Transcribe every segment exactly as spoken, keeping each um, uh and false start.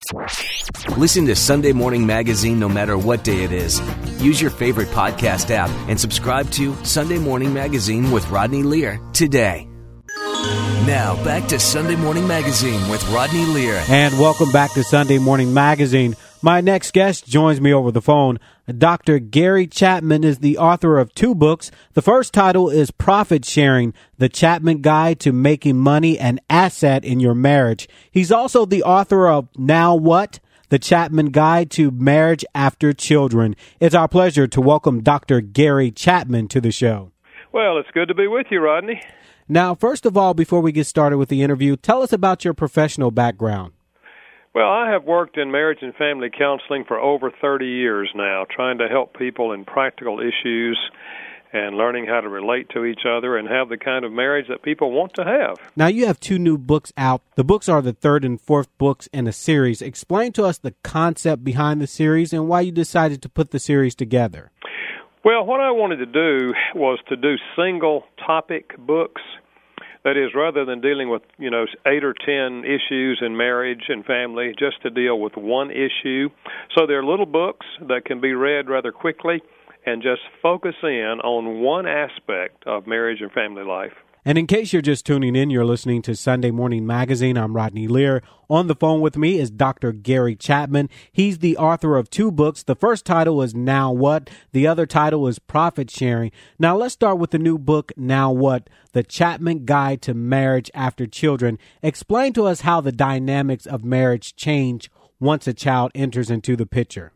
Listen to Sunday Morning Magazine no matter what day it is. Use your favorite podcast app and subscribe to Sunday Morning Magazine with Rodney Lear today. Now, back to Sunday Morning Magazine with Rodney Lear. And welcome back to Sunday Morning Magazine. My next guest joins me over the phone. Doctor Gary Chapman is the author of two books. The first title is Profit Sharing, The Chapman Guide to Making Money an Asset in Your Marriage. He's also the author of Now What? The Chapman Guide to Marriage After Children. It's our pleasure to welcome Doctor Gary Chapman to the show. Well, it's good to be with you, Rodney. Now, first of all, before we get started with the interview, tell us about your professional background. Well, I have worked in marriage and family counseling for over thirty years now, trying to help people in practical issues and learning how to relate to each other and have the kind of marriage that people want to have. Now, you have two new books out. The books are the third and fourth books in a series. Explain to us the concept behind the series and why you decided to put the series together. Well, what I wanted to do was to do single topic books. That is, rather than dealing with, you know, eight or ten issues in marriage and family, just to deal with one issue. So they're little books that can be read rather quickly and just focus in on one aspect of marriage and family life. And in case you're just tuning in, you're listening to Sunday Morning Magazine. I'm Rodney Lear. On the phone with me is Doctor Gary Chapman. He's the author of two books. The first title is Now What? The other title is Profit Sharing. Now let's start with the new book, Now What? The Chapman Guide to Marriage After Children. Explain to us how the dynamics of marriage change once a child enters into the picture.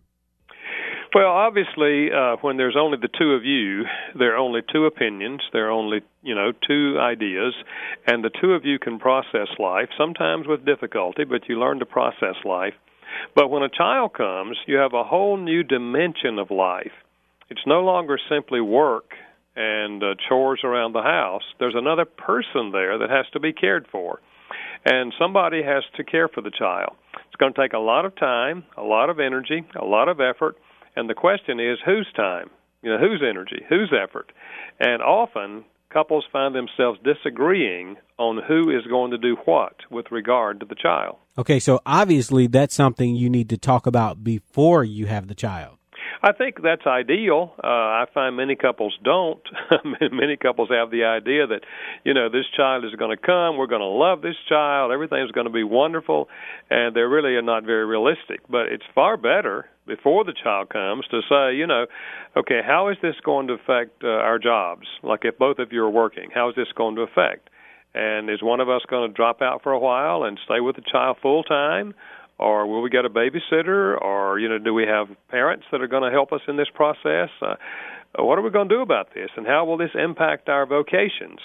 Well, obviously, uh, when there's only the two of you, there are only two opinions, there are only, you know, two ideas, and the two of you can process life, sometimes with difficulty, but you learn to process life. But when a child comes, you have a whole new dimension of life. It's no longer simply work and uh, chores around the house. There's another person there that has to be cared for, and somebody has to care for the child. It's going to take a lot of time, a lot of energy, a lot of effort. And the question is, whose time? You know, whose energy, whose effort? And often, couples find themselves disagreeing on who is going to do what with regard to the child. Okay, so obviously that's something you need to talk about before you have the child. I think that's ideal. Uh, I find many couples don't. Many couples have the idea that, you know, this child is going to come, we're going to love this child, everything's going to be wonderful, and they really are not very realistic. But it's far better before the child comes to say, you know, okay, how is this going to affect uh, our jobs? Like if both of you are working, how is this going to affect? And is one of us going to drop out for a while and stay with the child full time? Or will we get a babysitter? Or, you know, do we have parents that are going to help us in this process? Uh, what are we going to do about this? And how will this impact our vocations?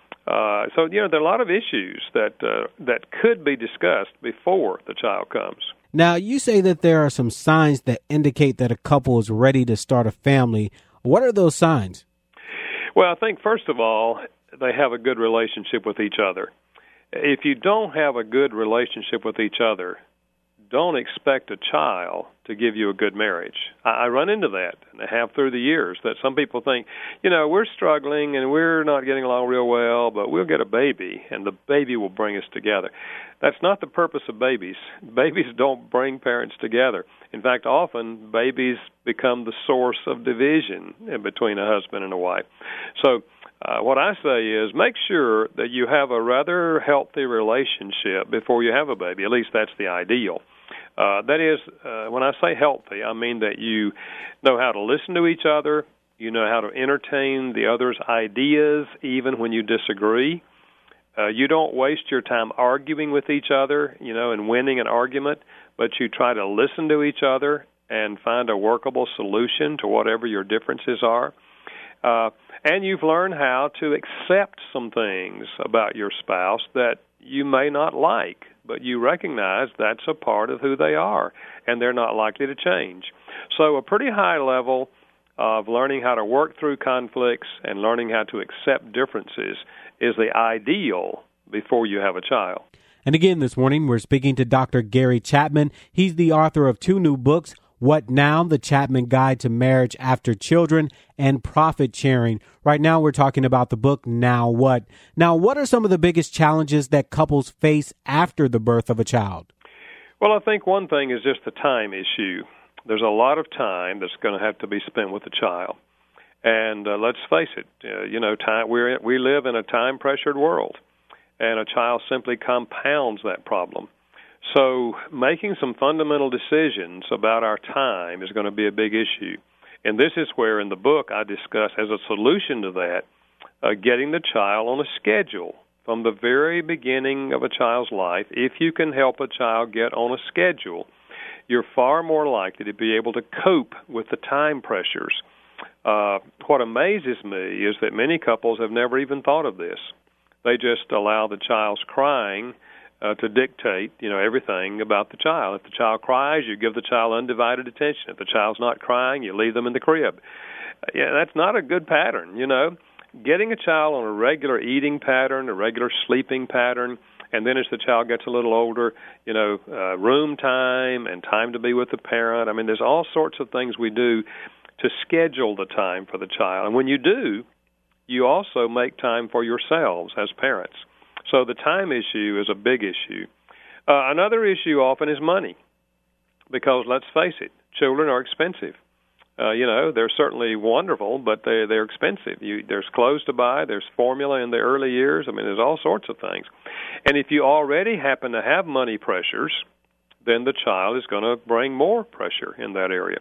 Uh, so, you know, there are a lot of issues that uh, that could be discussed before the child comes. Now, you say that there are some signs that indicate that a couple is ready to start a family. What are those signs? Well, I think, first of all, they have a good relationship with each other. If you don't have a good relationship with each other, don't expect a child to give you a good marriage. I, I run into that, and I have through the years, that some people think, you know, we're struggling and we're not getting along real well, but we'll get a baby, and the baby will bring us together. That's not the purpose of babies. Babies don't bring parents together. In fact, often babies become the source of division in between a husband and a wife. So uh, what I say is make sure that you have a rather healthy relationship before you have a baby. At least that's the ideal. Uh, that is, uh, when I say healthy, I mean that you know how to listen to each other, you know how to entertain the other's ideas even when you disagree. Uh, you don't waste your time arguing with each other, you know, and winning an argument, but you try to listen to each other and find a workable solution to whatever your differences are. Uh, and you've learned how to accept some things about your spouse that you may not like, but you recognize that's a part of who they are, and they're not likely to change. So a pretty high level of learning how to work through conflicts and learning how to accept differences is the ideal before you have a child. And again, this morning, we're speaking to Doctor Gary Chapman. He's the author of two new books, What Now? The Chapman Guide to Marriage After Children, and Profit Sharing. Right now, we're talking about the book, Now What? Now, what are some of the biggest challenges that couples face after the birth of a child? Well, I think one thing is just the time issue. There's a lot of time that's going to have to be spent with the child. And uh, let's face it, uh, you know, time, we're, we live in a time-pressured world, and a child simply compounds that problem. So making some fundamental decisions about our time is going to be a big issue. And this is where in the book I discuss as a solution to that, uh, getting the child on a schedule from the very beginning of a child's life. If you can help a child get on a schedule, you're far more likely to be able to cope with the time pressures. Uh, what amazes me is that many couples have never even thought of this. They just allow the child's crying uh, to dictate, you know, everything about the child. If the child cries, you give the child undivided attention. If the child's not crying, you leave them in the crib. Uh, yeah, that's not a good pattern, you know. Getting a child on a regular eating pattern, a regular sleeping pattern, and then as the child gets a little older, you know, uh, room time and time to be with the parent. I mean, there's all sorts of things we do to schedule the time for the child. And when you do, you also make time for yourselves as parents. So the time issue is a big issue. Uh, another issue often is money, because let's face it, children are expensive. Uh, you know, they're certainly wonderful, but they, they're expensive. You, there's clothes to buy. There's formula in the early years. I mean, there's all sorts of things. And if you already happen to have money pressures, then the child is going to bring more pressure in that area.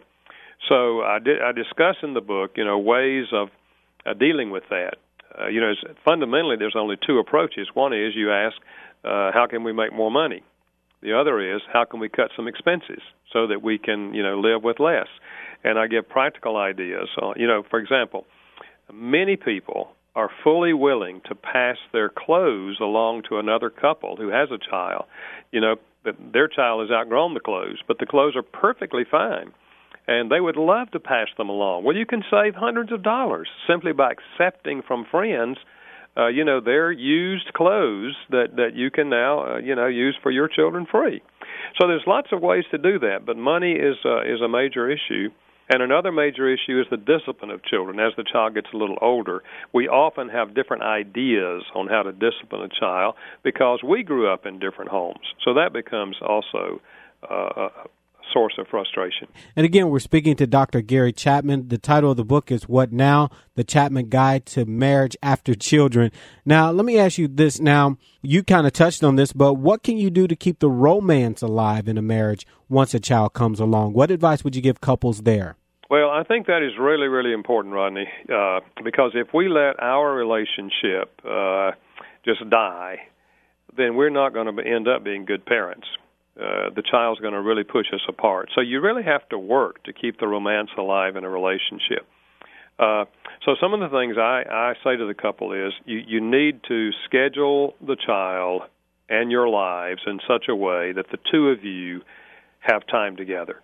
So I, did, I discuss in the book, you know, ways of uh, dealing with that. Uh, you know, fundamentally, there's only two approaches. One is you ask, uh, how can we make more money? The other is, how can we cut some expenses so that we can, you know, live with less? And I give practical ideas. Uh, you know, for example, many people are fully willing to pass their clothes along to another couple who has a child. You know, that their child has outgrown the clothes, but the clothes are perfectly fine. And they would love to pass them along. Well, you can save hundreds of dollars simply by accepting from friends, uh, you know, their used clothes that, that you can now, uh, you know, use for your children free. So there's lots of ways to do that, but money is uh, is a major issue. And another major issue is the discipline of children. As the child gets a little older, we often have different ideas on how to discipline a child because we grew up in different homes. So that becomes also uh, a source of frustration. And again, we're speaking to Doctor Gary Chapman. The title of the book is What Now? The Chapman Guide to Marriage After Children. Now, let me ask you this now. You kind of touched on this, but what can you do to keep the romance alive in a marriage once a child comes along? What advice would you give couples there? Well, I think that is really, really important, Rodney, uh, because if we let our relationship uh, just die, then we're not going to end up being good parents. Uh, the child's going to really push us apart. So you really have to work to keep the romance alive in a relationship. Uh, so some of the things I, I say to the couple is you, you need to schedule the child and your lives in such a way that the two of you have time together.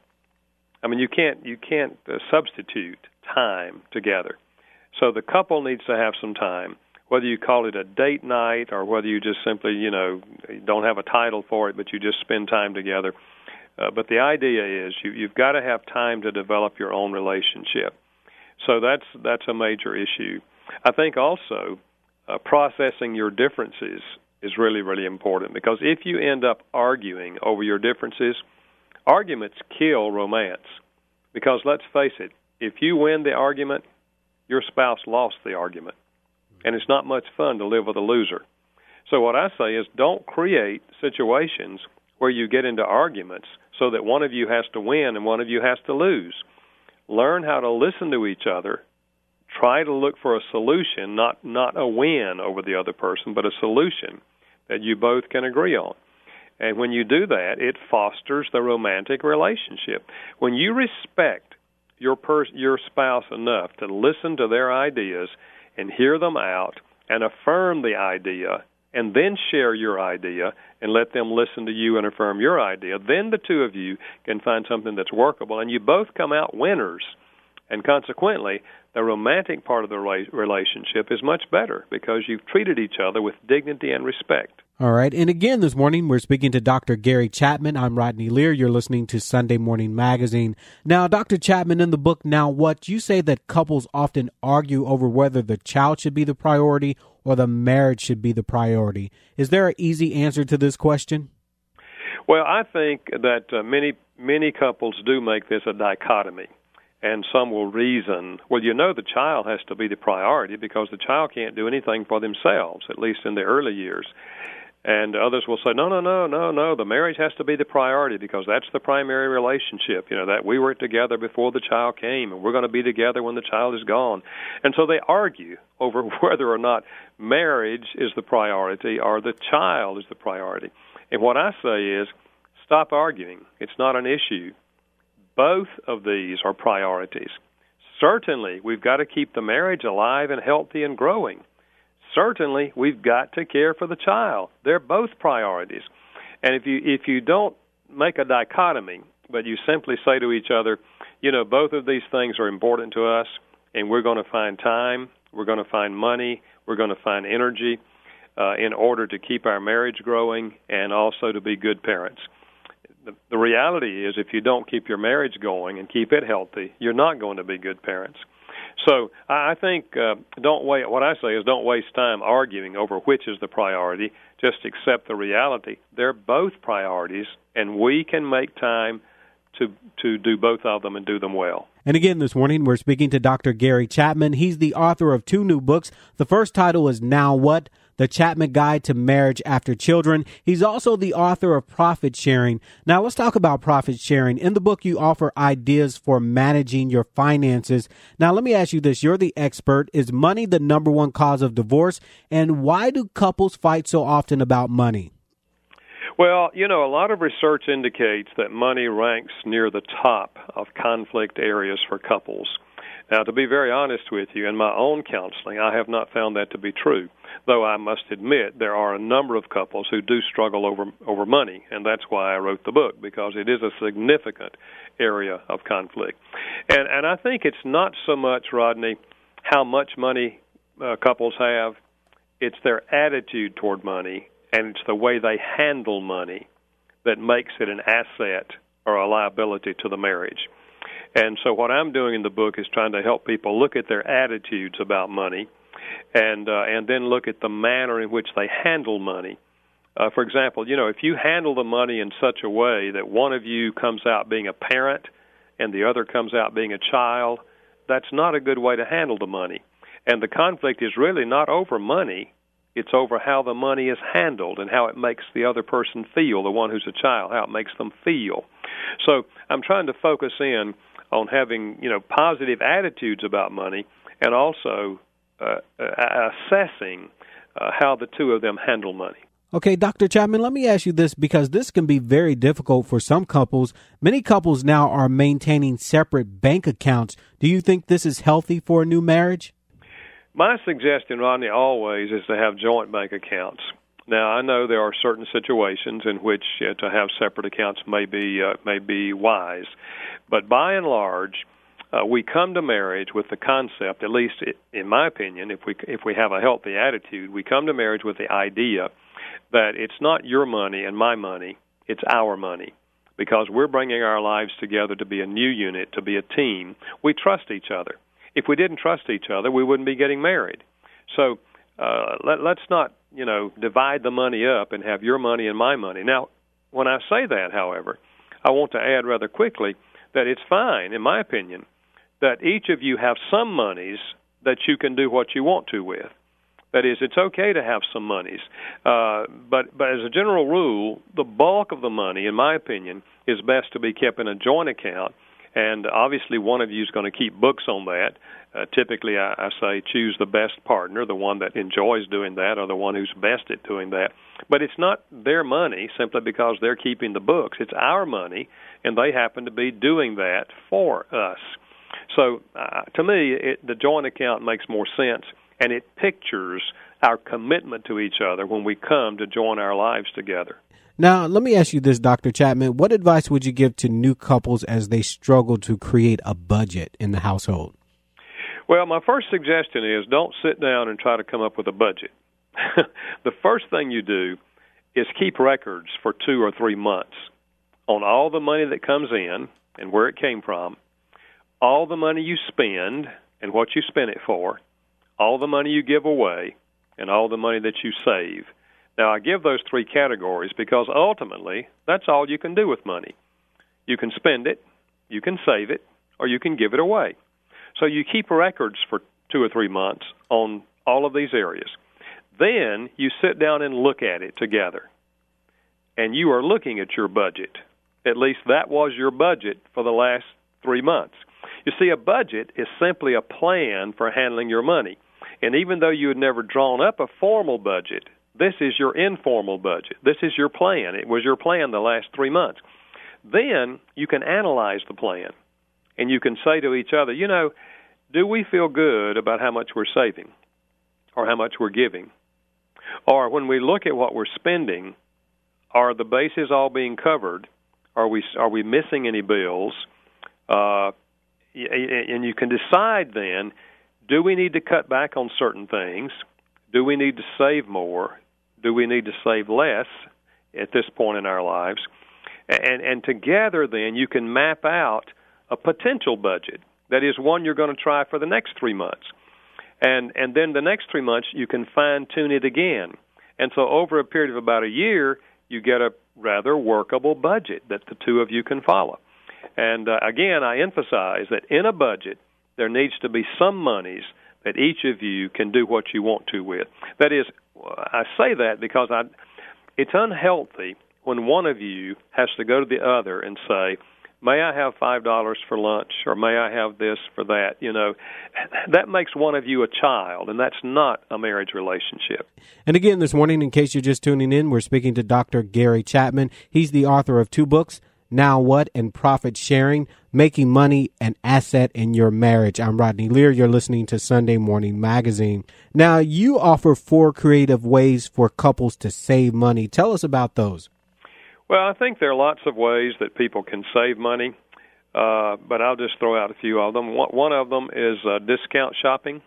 I mean, you can't you can't uh, substitute time together. So the couple needs to have some time, whether you call it a date night or whether you just simply, you know, don't have a title for it, but you just spend time together. Uh, but the idea is you, you've got to have time to develop your own relationship. So that's that's a major issue. I think also uh, processing your differences is really, really important, because if you end up arguing over your differences, arguments kill romance. Because let's face it, if you win the argument, your spouse lost the argument. And it's not much fun to live with a loser. So what I say is don't create situations where you get into arguments so that one of you has to win and one of you has to lose. Learn how to listen to each other. Try to look for a solution, not, not a win over the other person, but a solution that you both can agree on. And when you do that, it fosters the romantic relationship. When you respect your pers- your spouse enough to listen to their ideas and hear them out and affirm the idea and then share your idea and let them listen to you and affirm your idea, then the two of you can find something that's workable and you both come out winners. And consequently, the romantic part of the relationship is much better because you've treated each other with dignity and respect. All right. And again, this morning, we're speaking to Doctor Gary Chapman. I'm Rodney Lear. You're listening to Sunday Morning Magazine. Now, Doctor Chapman, in the book, Now What?, you say that couples often argue over whether the child should be the priority or the marriage should be the priority. Is there an easy answer to this question? Well, I think that uh, many many couples do make this a dichotomy, and some will reason, well, you know the child has to be the priority because the child can't do anything for themselves, at least in the early years. And others will say, no, no, no, no, no, the marriage has to be the priority because that's the primary relationship, you know, that we were together before the child came, and we're going to be together when the child is gone. And so they argue over whether or not marriage is the priority or the child is the priority. And what I say is, stop arguing. It's not an issue. Both of these are priorities. Certainly, we've got to keep the marriage alive and healthy and growing. Certainly, we've got to care for the child. They're both priorities. And if you if you don't make a dichotomy, but you simply say to each other, you know, both of these things are important to us, and we're going to find time, we're going to find money, we're going to find energy uh, in order to keep our marriage growing and also to be good parents. The, the reality is if you don't keep your marriage going and keep it healthy, you're not going to be good parents. So I think uh, don't wait. What I say is don't waste time arguing over which is the priority. Just accept the reality. They're both priorities, and we can make time to to do both of them and do them well. And again, this morning, we're speaking to Doctor Gary Chapman. He's the author of two new books. The first title is Now What? The Chapman Guide to Marriage After Children. He's also the author of Profit Sharing. Now, let's talk about profit sharing. In the book, you offer ideas for managing your finances. Now, let me ask you this. You're the expert. Is money the number one cause of divorce? And why do couples fight so often about money? Well, you know, a lot of research indicates that money ranks near the top of conflict areas for couples. Now, to be very honest with you, in my own counseling, I have not found that to be true, though I must admit there are a number of couples who do struggle over over money, and that's why I wrote the book, because it is a significant area of conflict. And and I think it's not so much, Rodney, how much money uh, couples have, it's their attitude toward money, and it's the way they handle money that makes it an asset or a liability to the marriage. And so what I'm doing in the book is trying to help people look at their attitudes about money and uh, and then look at the manner in which they handle money. Uh, for example, you know, if you handle the money in such a way that one of you comes out being a parent and the other comes out being a child, that's not a good way to handle the money. And the conflict is really not over money. It's over how the money is handled and how it makes the other person feel, the one who's a child, how it makes them feel. So I'm trying to focus in on having, you know, positive attitudes about money and also uh, uh, assessing uh, how the two of them handle money. Okay, Doctor Chapman, let me ask you this, because this can be very difficult for some couples. Many couples now are maintaining separate bank accounts. Do you think this is healthy for a new marriage? My suggestion, Rodney, always is to have joint bank accounts. Now, I know there are certain situations in which uh, to have separate accounts may be uh, may be wise, but by and large, uh, we come to marriage with the concept, at least in my opinion, if we if we have a healthy attitude, we come to marriage with the idea that it's not your money and my money, it's our money, because we're bringing our lives together to be a new unit, to be a team. We trust each other. If we didn't trust each other, we wouldn't be getting married. So uh, let, let's not, you know, divide the money up and have your money and my money. Now, when I say that, however, I want to add rather quickly that it's fine, in my opinion, that each of you have some monies that you can do what you want to with. That is, it's okay to have some monies. Uh, but, but as a general rule, the bulk of the money, in my opinion, is best to be kept in a joint account. And obviously one of you is going to keep books on that. Uh, typically, I, I say choose the best partner, the one that enjoys doing that or the one who's best at doing that. But it's not their money simply because they're keeping the books. It's our money, and they happen to be doing that for us. So uh, to me, it, the joint account makes more sense, and it pictures our commitment to each other when we come to join our lives together. Now, let me ask you this, Doctor Chapman. What advice would you give to new couples as they struggle to create a budget in the household? Well, my first suggestion is don't sit down and try to come up with a budget. The first thing you do is keep records for two or three months on all the money that comes in and where it came from, all the money you spend and what you spent it for, all the money you give away, and all the money that you save. Now, I give those three categories because ultimately that's all you can do with money. You can spend it, you can save it, or you can give it away. So you keep records for two or three months on all of these areas. Then you sit down and look at it together. And you are looking at your budget. At least that was your budget for the last three months. You see, a budget is simply a plan for handling your money. And even though you had never drawn up a formal budget, this is your informal budget. This is your plan. It was your plan the last three months. Then you can analyze the plan, and you can say to each other, you know, do we feel good about how much we're saving or how much we're giving? Or when we look at what we're spending, are the bases all being covered? Are we are we missing any bills? Uh, and you can decide then, do we need to cut back on certain things? Do we need to save more? Do we need to save less at this point in our lives? And, and together then you can map out a potential budget. That is one you're going to try for the next three months. And, and then the next three months you can fine-tune it again. And so over a period of about a year, you get a rather workable budget that the two of you can follow. And uh, again, I emphasize that in a budget, there needs to be some monies that each of you can do what you want to with. That is, I say that because I, it's unhealthy when one of you has to go to the other and say, may I have five dollars for lunch, or may I have this for that? You know, that makes one of you a child, and that's not a marriage relationship. And again, this morning, in case you're just tuning in, we're speaking to Doctor Gary Chapman. He's the author of two books, Now What and Profit Sharing, Making Money an Asset in Your Marriage. I'm Rodney Lear. You're listening to Sunday Morning Magazine. Now, you offer four creative ways for couples to save money. Tell us about those. Well, I think there are lots of ways that people can save money, uh, but I'll just throw out a few of them. One of them is uh, discount shopping.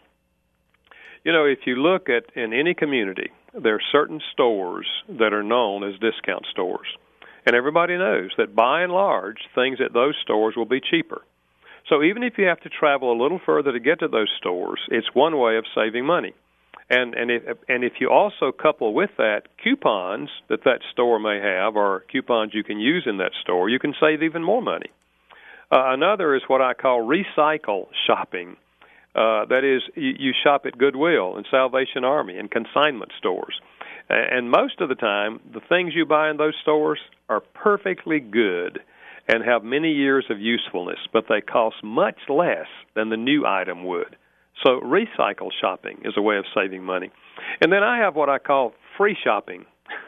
You know, if you look at in any community, there are certain stores that are known as discount stores. And everybody knows that by and large, things at those stores will be cheaper. So even if you have to travel a little further to get to those stores, it's one way of saving money. And and if, and if you also couple with that coupons that that store may have, or coupons you can use in that store, you can save even more money. Uh, another is what I call recycle shopping. Uh, that is, you, you shop at Goodwill and Salvation Army and consignment stores. And most of the time, the things you buy in those stores are perfectly good and have many years of usefulness, but they cost much less than the new item would. So recycle shopping is a way of saving money. And then I have what I call free shopping.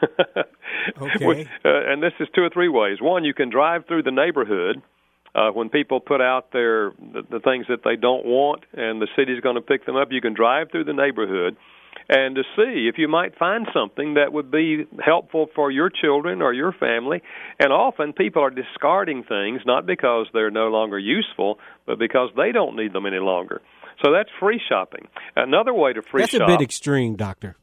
Okay. uh, and this is two or three ways. One, you can drive through the neighborhood uh, when people put out their the, the things that they don't want and the city's going to pick them up. You can drive through the neighborhood and to see if you might find something that would be helpful for your children or your family. And often people are discarding things not because they're no longer useful, but because they don't need them any longer. So that's free shopping. Another way to free that's shop. That's a bit extreme, Doctor.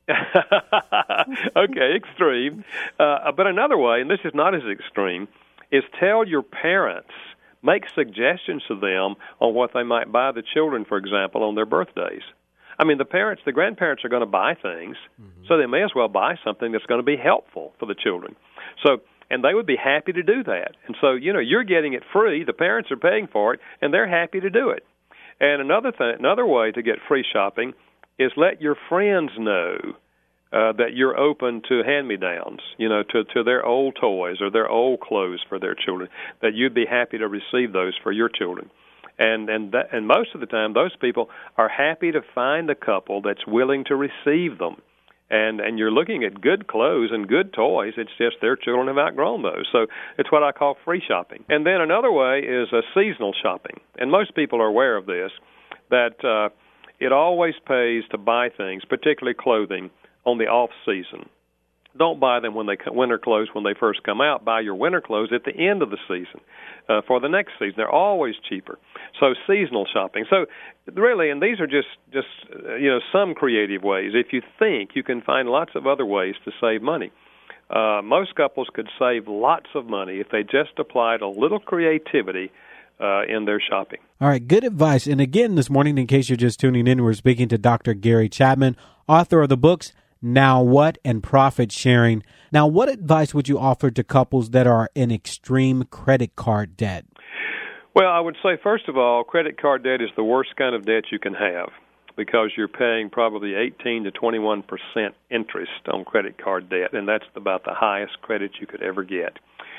Okay, extreme. Uh, but another way, and this is not as extreme, is tell your parents, make suggestions to them on what they might buy the children, for example, on their birthdays. I mean, the parents, the grandparents are going to buy things, mm-hmm. so they may as well buy something that's going to be helpful for the children. So, and they would be happy to do that. And so, you know, you're getting it free. The parents are paying for it, and they're happy to do it. And another thing, another way to get free shopping is let your friends know uh, that you're open to hand-me-downs, you know, to, to their old toys or their old clothes for their children, that you'd be happy to receive those for your children. And and that, and most of the time, those people are happy to find a couple that's willing to receive them. And and you're looking at good clothes and good toys. It's just their children have outgrown those. So it's what I call free shopping. And then another way is a seasonal shopping. And most people are aware of this, that uh, it always pays to buy things, particularly clothing, on the off-season. Don't buy them when they winter clothes when they first come out. Buy your winter clothes at the end of the season uh, for the next season. They're always cheaper. So seasonal shopping. So really, and these are just just uh, you know some creative ways. If you think, you can find lots of other ways to save money. Uh, most couples could save lots of money if they just applied a little creativity uh, in their shopping. All right, good advice. And again, this morning, in case you're just tuning in, we're speaking to Doctor Gary Chapman, author of the books Now What, and Profit Sharing. Now, what advice would you offer to couples that are in extreme credit card debt? Well, I would say, first of all, credit card debt is the worst kind of debt you can have because you're paying probably eighteen to twenty-one percent interest on credit card debt, and that's about the highest credit you could ever get.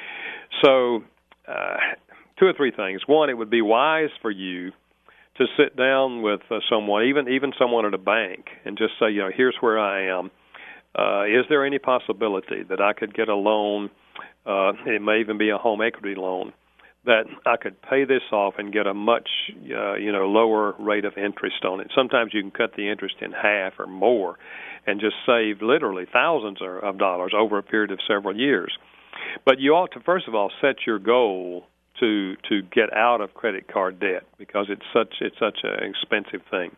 So uh, two or three things. One, it would be wise for you to sit down with uh, someone, even even someone at a bank, and just say, you know, here's where I am. Uh, is there any possibility that I could get a loan, uh, it may even be a home equity loan, that I could pay this off and get a much, uh, you know, lower rate of interest on it? Sometimes you can cut the interest in half or more and just save literally thousands of dollars over a period of several years. But you ought to, first of all, set your goal to to get out of credit card debt because it's such it's such an expensive thing.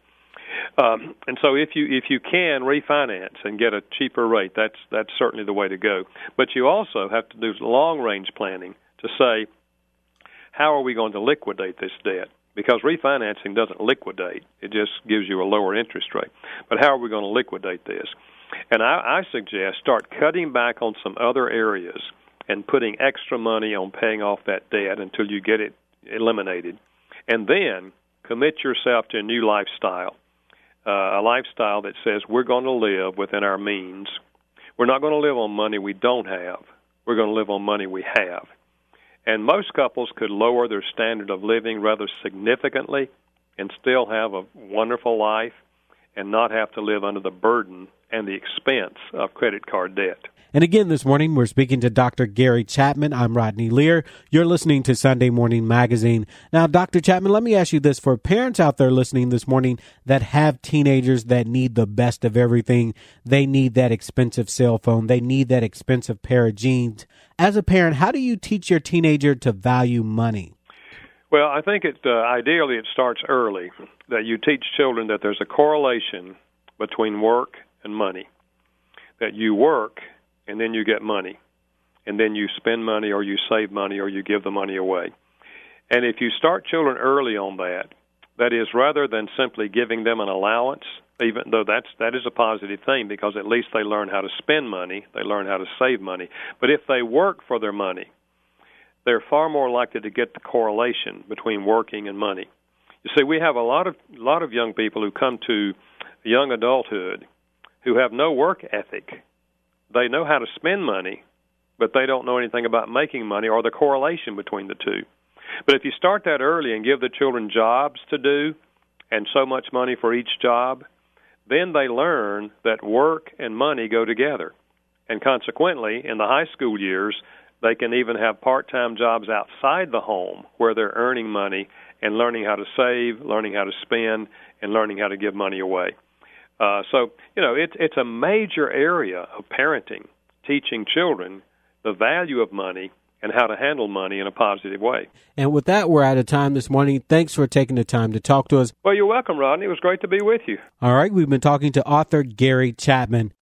Um, and so if you if you can refinance and get a cheaper rate, that's that's certainly the way to go. But you also have to do long range planning to say, how are we going to liquidate this debt? Because refinancing doesn't liquidate; it just gives you a lower interest rate. But how are we going to liquidate this? And I, I suggest start cutting back on some other areas and putting extra money on paying off that debt until you get it eliminated. And then commit yourself to a new lifestyle, uh, a lifestyle that says we're going to live within our means. We're not going to live on money we don't have. We're going to live on money we have. And most couples could lower their standard of living rather significantly and still have a wonderful life and not have to live under the burden and the expense of credit card debt. And again, this morning, we're speaking to Doctor Gary Chapman. I'm Rodney Lear. You're listening to Sunday Morning Magazine. Now, Doctor Chapman, let me ask you this. For parents out there listening this morning that have teenagers that need the best of everything, they need that expensive cell phone, they need that expensive pair of jeans. As a parent, how do you teach your teenager to value money? Well, I think it uh, ideally it starts early, that you teach children that there's a correlation between work and money, that you work and then you get money, and then you spend money or you save money or you give the money away. And if you start children early on that, that is, rather than simply giving them an allowance, even though that's that is a positive thing because at least they learn how to spend money, they learn how to save money. But if they work for their money, they're far more likely to get the correlation between working and money. You see, we have a lot of a lot of young people who come to young adulthood who have no work ethic. They know how to spend money, but they don't know anything about making money or the correlation between the two. But if you start that early and give the children jobs to do and so much money for each job, then they learn that work and money go together. And consequently, in the high school years, they can even have part-time jobs outside the home where they're earning money and learning how to save, learning how to spend, and learning how to give money away. Uh, so, you know, it's it's a major area of parenting, teaching children the value of money and how to handle money in a positive way. And with that, we're out of time this morning. Thanks for taking the time to talk to us. Well, you're welcome, Rodney. It was great to be with you. All right, we've been talking to author Gary Chapman.